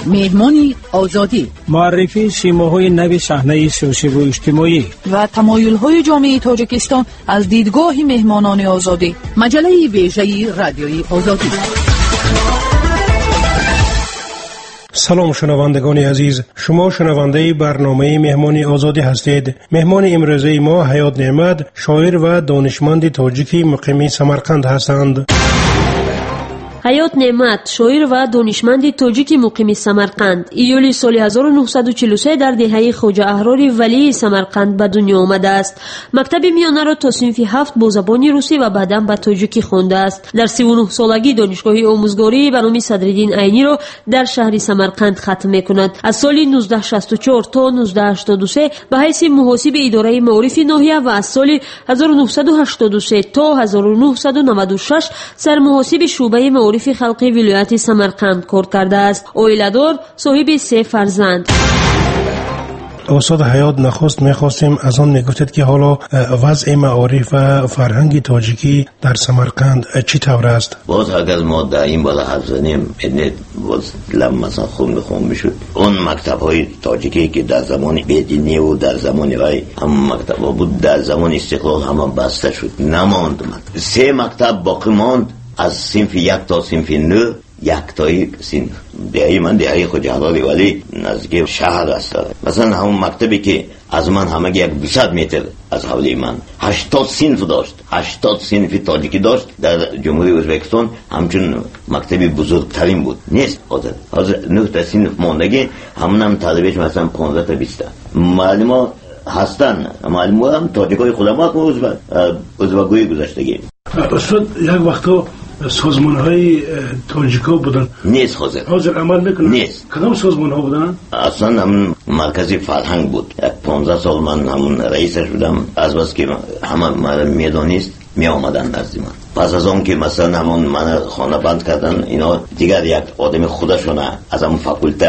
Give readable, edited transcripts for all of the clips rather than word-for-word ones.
مهمانی آزادی، معرفی سیماهای نو صحنه سیاسی و اجتماعی و تمایل‌های جامعه تاجیکستان از دیدگاه مهمانان آزادی. مجله ویژه رادیوی آزادی. سلام شنوندگان عزیز، شما شنونده برنامه مهمان آزادی هستید. مهمان امروزه ما حیات نعمت، شاعر و دانشمند تاجیکی مقیم سمرقند هستند. حیات نعمت، شاعر و دانشمند تاجیک مقیم سمرقند، ایولی سال 1943 در دهه خواجه احرار ولی سمرقند به دنیا آمده است. مکتب میانه را تا صنف 7 با زبان روسی و بعداً به تاجیکی خوانده است. در 39 سالگی دانشگاه آموزگاری به نام صدرالدین عینی را در شهر سمرقند ختم می‌کند. از سال 1964 تا 1983 به حیث محاسب اداره معارف ناحیه و از سال 1983 تا 1996 سرمحاسب شعبه معارف خلقی ولایت سمرقند کار کرده است. عائله‌دار، صاحب 3 فرزند. استاد حیات، نخست می‌خواستیم از آن میگفتید که حالا وضع معارف و فرهنگ تاجیکی در سمرقند چی طور است؟ باز اگر ما در این بالا حرف زنیم باز مثلا خون میشد. اون مکتب‌های تاجیکی که در زمان بیدینی و در زمان وی هم مکتب‌ها بود، در زمان استقلال هم بسته شد، نماند. 3 مکتب باقی ماند، از صنف 1 تا صنف 9. یک تایی صنف دهی من دهی خواجه احرار ولی نزدیک شهر است. مثلا همون مکتبی که از من همه 200 متر از حولی من 80 صنف داشت، 80 صنف تاجیکی داشت در جمهوری ازبکستان. همچون مکتبی بزرگترین بود. نیست حاضر 9 تا صنف ماندگی، همون هم طالبش مثلا 15 تا 20 معلم هستن. معلم هم تاجیکای خودم ازبکوی گذاشتگی. استاد یک وقتا سازمان‌های تاجیکا بودن، نیست حاضر عمل میکنن؟ نیست. کدام سازمان‌ها بودن؟ اصلا همون مرکزی فرهنگ بود. 15 سال من همون رئیسش بودم. از بس که همه من میدانست می آمدن نزد من. پس از اون که مثلا همون من خانه بند کردن، اینا دیگر یک آدم خودشونه از همون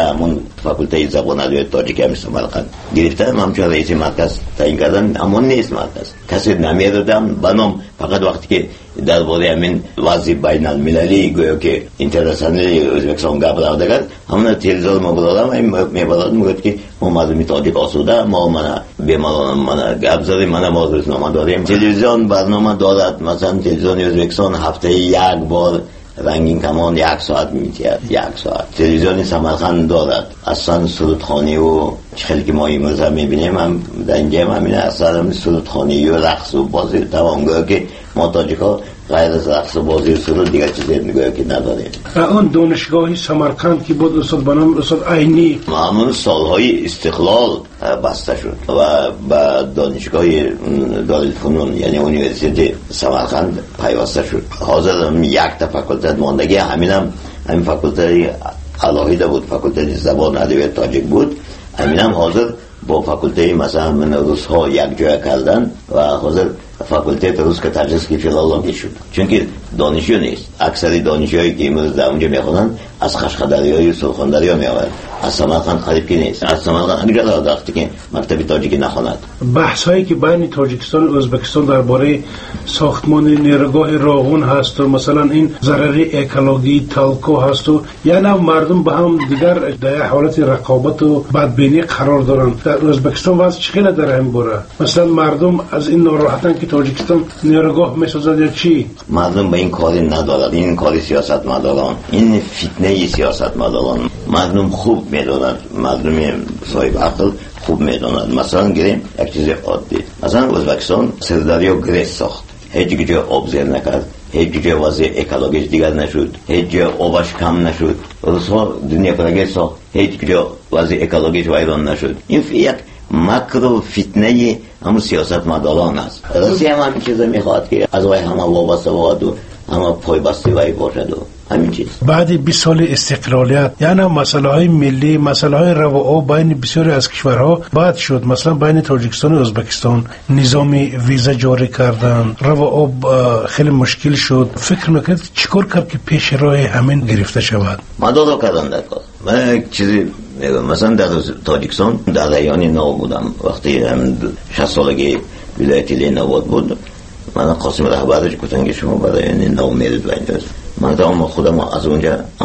فاکولته زبان ادبیات تاجیکی هم سمرقند گرفتن، همچون رئیس مرکز تعیین کردن. اما نیست مرکز، کسی نمیدادم بنام. فقط وقتی که درباره همین وضع بین المللی گویا که اینترنشنال ازبکستان گپ رفته، همون تلویزیون ما بودم میگفت که ما مردم تاجیک آسوده، ما من بیماران گپ زدیم، ما روزنامه داریم. تلویزیون برنامه دارد، مثلا تلویزیون ازبکستان هفته 1 بار رنگین کمان 1 ساعت میتید. 1 ساعت تلویزیون سمرقند دارد. اصلا سرودخوانی و خیلی که ما امروز هم میبینیم هم در اینجا هم همینه، اصلا سرودخوانی و رقص و بازی تمام گویا که ما تاجیکا غیر از رقص و بازی و سرود دیگر چیزی میگویا که نداریم. اون دانشگاهی سمرقند که بود استاد بنام استاد عینی همون سالهای استقلال بسته شد و با دانشگاه دارالفنون یعنی اونیورسیته سمرقند پیوسته شد. حاضر هم 1 تا فاکولته ماندگی، همین فاکولته علاهیده بود، فاکولته زبان ادبیات تاجیک بود. همینم حاضر با فاکولته مثلا من روس ها یک جای کردن و حاضر فاکولته روس که تدریس که فیلولوژی شد، چون که دانشجو نیست. اکثر دانشجویی که امروز در اونجا میخونن از قشقدری و سرخاندری میآورن، از سمرقند قریب که نیست. از سمرقند اونجا رفته که مکتب تاجیکی نخواند. بحث هایی که بین تاجیکستان و ازبکستان درباره ساختمان نیروگاه راغون هست و مثلا این ضرر اکولوژی تالکو هست و یعنی مردم به هم دیگر در حالت رقابت و بدبینی قرار دارن. در ازبکستان وضع چگونه در این باره؟ مثلا مردم از این ناراحتن که تاجیکستان نیروگاه میسازد یا چی؟ مردم به این کاری ندارد. این کاری سیاستمداران، این فتنه سیاستمداران. مردم خوب میدونند، مردم صاحب عقل خوب میدونند. مثلا گریم یک چیز عادی، مثلا ازبکستان سردریو گریس ساخت، هیچ جای آب زیر نکرد، هیچ جای وضع اکولوژیش دیگر نشد، هیچ جای آبش کم نشد. روس‌ها دنیا کرده ساخت، هیچ جای وضع اکولوژیش ویران نشد. این یک مکرو فتنه همون سیاستمداران است. روسیه هم همین چیزا میخواد که از وای همه وابسته باشد و همه پای بسته وای باشد و همین چیز. بعد 20 سال استقلالیت یعنی مسائل های ملی، مسائل های رواق بین بسیاری از کشورها بعد شد. مثلا بین تاجیکستان و ازبکستان نظام ویزا جاری کردن، رواق خیلی مشکل شد. فکر میکنید چیکار کرد که پیش راه همین گرفته شود؟ مدارا کردن در کار. من یک چیزی مثلا در تاجیکستان در ایانی نو بودم، وقتی 60 سالگی ولایت لینواد بود. من قاسم رهبرش گفتن که شما برای این نو میرید و اینجاست. من خودم از اونجا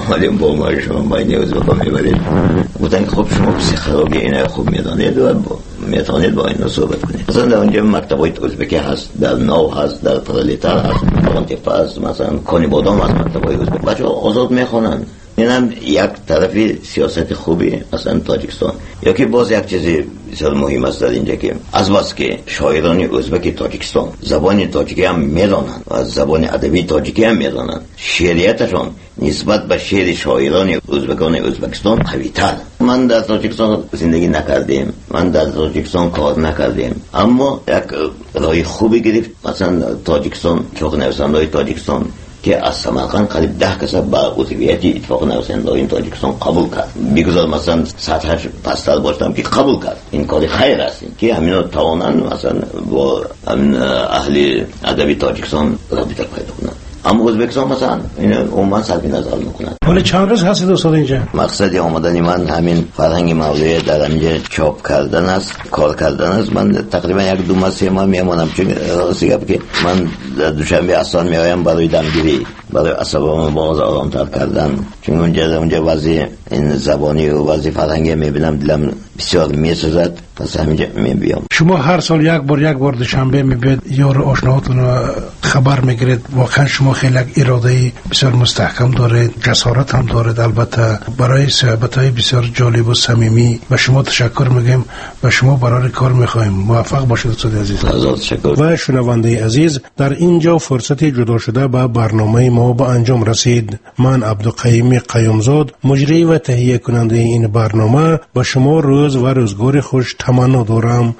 آمدیم با ما شما بین ازبک‌ها میبرید. گفتن خب شما پسیخولوژی اینا خوب میدانید و میتونید با اینا صحبت کنید. مثلا در اونجا مکتبای ازبکی هست، در نو هست، در پرلیتر هست، مثلا کنی بادام هست مکتبای ازبک. بچه‌ها آزاد میخونن. این هم یک طرفی سیاست خوبی اصلا تاجیکستان. یا که باز یک چیزی بسیار مهم است در اینجا که از بس که شاعران ازبک تاجیکستان زبان تاجیکی هم میدانند و زبان ادبی تاجیکی هم میدانند، شعریتشان نسبت به شعر شاعران ازبکان ازبکستان قوی‌تر. من در تاجیکستان زندگی نکردیم، من در تاجیکستان کار نکردیم، اما یک راه خوبی گرفت. مثلا تاجیکستان چوک نویسنده‌های تاجیکستان که از سمرقند قریب 10 کس با عضویت اتفاق نویسنده‌های تاجیکستان قبول کرد. بگذار مثلا سطحش پستر باشم که قبول کرد. این کاری خیر است که همینا توانن مثلا با اهل ادبی تاجیکستان رابطه پیدا کنند. اما ازبکستان مثلا این عموما سلبی نظر میکنند. ولی چند روز هستید استاد اینجا؟ مقصد آمدن من همین فرهنگ موضوعی در اینجا چاپ کردن است، کار کردن است. من تقریبا 1-2 ماه 3 ماه میمونم، چون راستی که من دوشنبه اصلا میایم برای دمگیری، برای عصبانو باز آرامتر کردن، چون اونجا وضع این زبانی و وضع فرهنگی میبینم دلم بسیار میسوزد، پس همینجا میبیام. شما هر سال یک بار دوشنبه میبید یار آشناهاتون رو خبر میگیرید. واقعا شما خیلی اراده بسیار مستحکم دارید، جسارت هم دارید. البته برای صحبت‌های بسیار جالب و صمیمی و شما تشکر میگیم و شما برای کار میخوایم. موفق باشید استاد عزیز. تشکر. و شنونده عزیز، در اینجا فرصت جدا شده به برنامه ما به انجام رسید. من عبدالقیوم قیومزاد، مجری و تهیه کننده این برنامه، با شما روز و روزگار خوش تمنا دارم.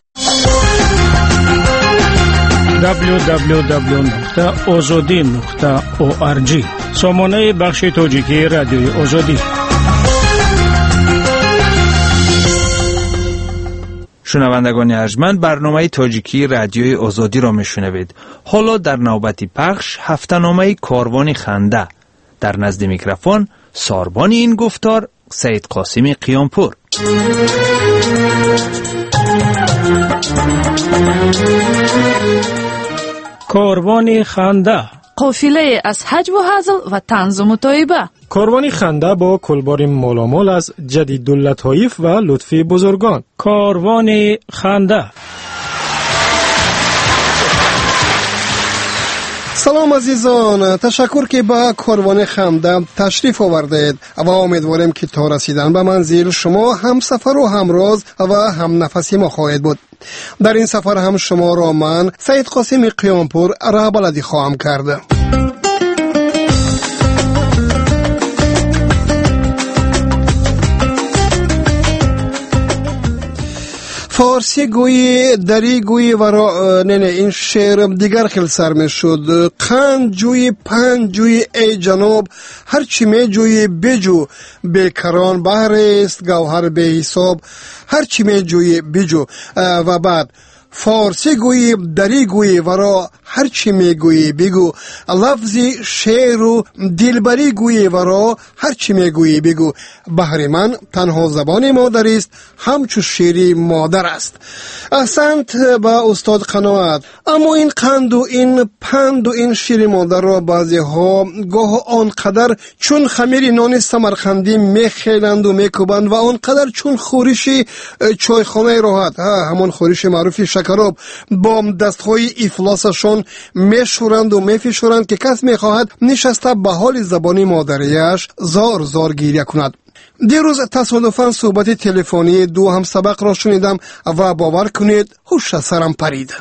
www.azadi.org سامانه بخش تاجیکی رادیوی آزادی. شنوندگان ارجمند، برنامه تاجیکی رادیوی آزادی را میشنوید. حالا در نوبتی پخش هفته‌نامه کاروان خنده. در نزد میکروفون ساربان این گفتار سید قاسم قیامپور. کاروان خنده، قافله از حج و هزل و طنز و مطایبه. کاروان خنده با کلبار مالامال از جدیداللطایف و لطفی بزرگان. کاروان خنده. سلام عزیزان، تشکر که به کاروان خنده تشریف آوردید و امیدواریم که تا رسیدن به منزل شما هم سفر و همراز و هم نفسی ما خواهید بود. در این سفر هم شما را من سید قاسم قیامپور رهبردی خواهم کرد. فارسی گویی دری گویی و این شعر دیگر خیلی سر می شد. قند جوی پند جوی ای جناب، هر چی می جوی بجو، بیکران بحر است گوهر به حساب، هر چی می جوی بجو. و بعد فارسی گویی دری گویی ورا، هر چی می گویی بگو، لفظی شعر و دلبری گویی ورا، هر چی می گویی بگو. بحر من تنها زبان مادر است، همچو شیری مادر است. احسنت با استاد قناعت. اما این قند و این پند و این شیر مادر را بعضی ها گاه آنقدر چون خمیر نان سمرقندی میخیلند و میکوبند و آنقدر چون خورش چایخانه راحت، همون خورش معروفی شکراب، با دستهای افلاسشان میشورند و میفشورند که کس میخواهد نشسته به حال زبانی مادریش زار زار گریه کند. دیروز تصادفاً صحبت تلفنی دو همسبق را شنیدم و باور کنید هوش از سرم پرید.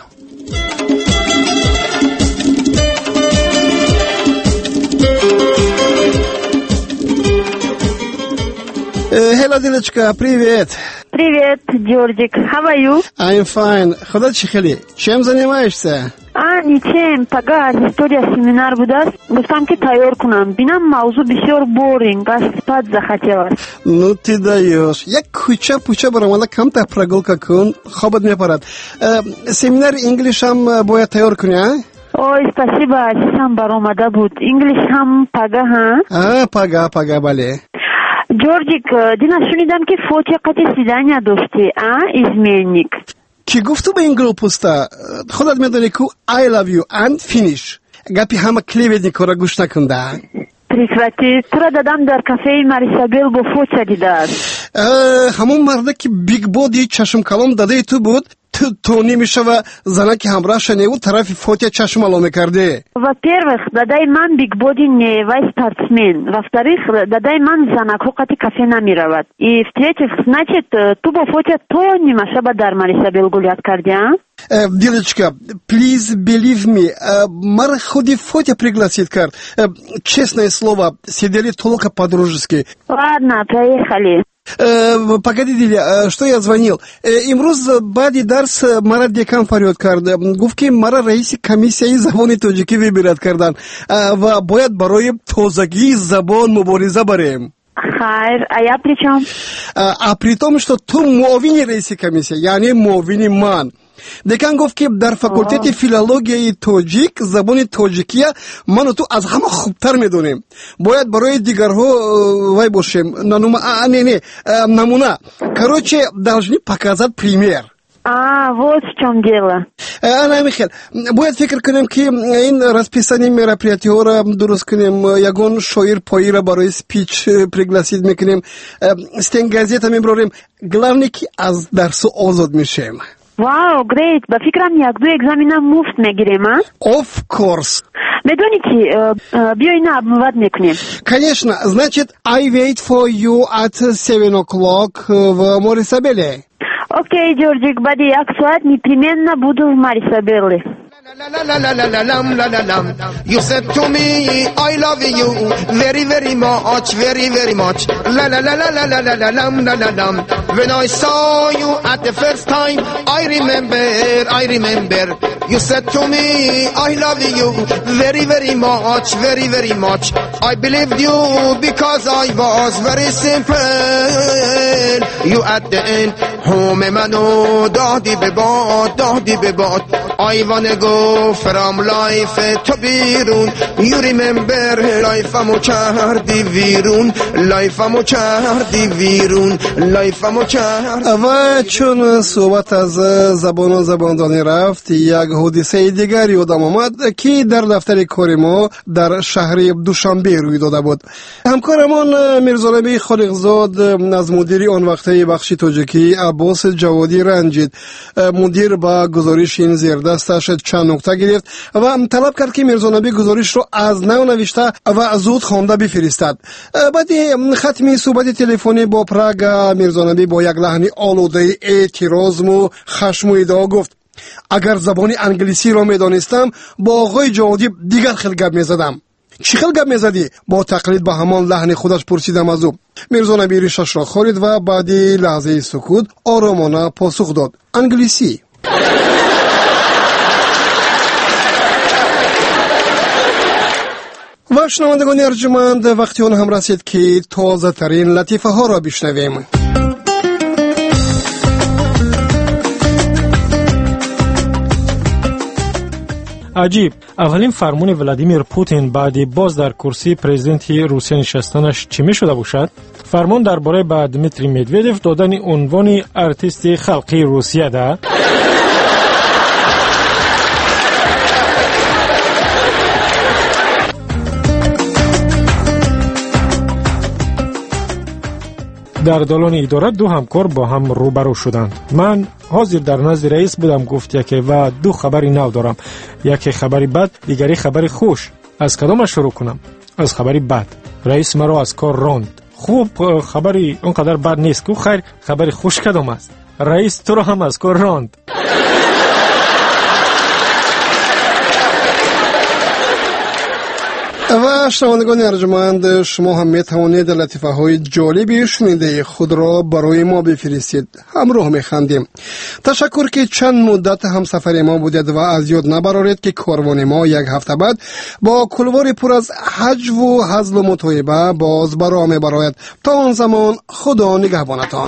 Hello, Dilechka, привет. Привет, Джорджик. How are you? I'm fine. Куда чехали? Чем занимаешься? ничем. Пога, история семинар будаст. Гуфтам ки тайёр кунам. Бинам мавзу бисёр боринг, аж спать захотелось. Ну ты даёшь. Як куча барамала камта прогулка кун, хобот мепарад. Семинар инглишам бояд тайёр куни, а? Ой, спасибо, сам баромада буд. Инглиш ҳам пага, ҳа? Пага, бале. Джорджик, дина шунидам ки фотиқати свидания дошти, изменник. Ки гуфту ба ин глупуста? Худат медони ку I love you and finish. Гапи ҳама клеветникора гӯш накунда. прекрати. Тура дадам дар кафеи Марисабел бо фотя дидааст. ҳамон марда ки бигбоди чашмкалом дадаи ту буд, то немешава зана ки ҳамроҳша неву тарафи фотя чашм ало мекарде? Во-первых, дадаи ман бигбоди не, вай спортсмен. Во-вторых, дадаи ман занакҳо қати кафе намеравад. И в-третьих, значит, ту бо фотя то немашаба дар Марисабел гулят карди, а? Дилочка, please believe me, мара худи фотя пригласит кард. Честное слово, сидели только по-дружески. Ладно, поехали. Погоди, Диля, что я звонил? Имрӯз баъди дарс мара декан фарёд кард. Гуфт ки мара раиси комиссияи забони тоҷикӣ вибират кардан ва бояд барои тозагии забон мубориза барем. Хайр, а я при чём? А при том, что ту муовини раиси комиссия, яъне муовини ман. Декан гуфт ки дар факултети филологияи тоҷик забони тоҷикия ману ту аз ҳама хубтар медонем. Бояд барои дигарҳо вай бошем. Намуна. Короче, должны показать пример. Вот в чем дело. Ана Михаил, бояд фикр кунем ки ин расписание мероприятиҳоро дуруст кунем. Ягон шоир поира барои спич пригласид мекунем. Стен газета мебарем. Главное ки аз дарсу озод мешем. Вау, great. Ба фикрам як-ду экзамена муфт мегирем, а? Of course. Медони ки биё ина обмывад мекунем. Конечно. Значит, I wait for you at 7 o'clock в Марисабеле. Окей, Джорджик, бади як соат непременно буду в Марисабеле. You said to me, I love you very, very much, very, very much. La la la la la la la la la la la. When I saw you at the first time, I remember. You said to me, I love you very, very much, very, very much. I believed you because I was very simple. You at the end, home mano, dahdi bebad. I wanna go from life to birun. You remember life amo chardi virun. و چون صحبت از زبان و زباندانی رفت، یک حادثه دیگر یادم آمد که در دفتر کار ما در شهر دوشنبه روی داده بود. همکارمان میرزانبی خالقزاد از مدیر آن وقته بخش تاجیکی عباس جوادی رنجید. مدیر با گزارش این زیردستش چند نکته گرفت و طلب کرد که میرزانبی گزارش رو از نو نوشته و زود خوانده بفرستد. بعد ختم صحبت تلفنی با پراگ، میرزانبی با یک لحن آلوده اعتراض و خشم و ادعا گفت اگر زبان انگلیسی را میدانستم با آقای جوادی دیگر خیلی گپ میزدم. چی خیلی گپ میزدی؟ با تقلید به همان لحن خودش پرسیدم از او. میرزانبی ریشش را خارید و بعدی لحظه سکوت آرامانه پاسخ داد انگلیسی. و شنوندگان ارجمند، وقتی آن هم رسید که تازه ترین لطیفه ها را بشنویم. عجیب، اولین فرمون ولادیمیر پوتین بعد باز در کرسی پرزیدنتی روسیه نشستنش چی می شده باشد؟ فرمون درباره با دمیتری مدودف دادن عنوان ارتیست خلقی روسیه ده. در دالان اداره دو همکار با هم روبرو شدند. من حاضر در نزد رئیس بودم. گفت یکی و دو خبری نو دارم، یکی خبری بد، دیگری خبری خوش. از کدام شروع کنم؟ از خبری بد. رئیس مرا از کار راند. خوب، خبری اونقدر بد نیست. که خیر، خبری خوش کدام است؟ رئیس تو را هم از کار راند. و شنوندگان ارجمند، شما هم می توانید لطیفه های جالبی شنیده خود را برای ما بفرستید. همراه می خندیم. تشکر که چند مدت همسفر ما بودید و از یاد نبرارید که کاروان ما یک هفته بعد با کلوار پر از حج و هزل و مطایبه باز برا می براید. تا آن زمان خدا نگهبانتان.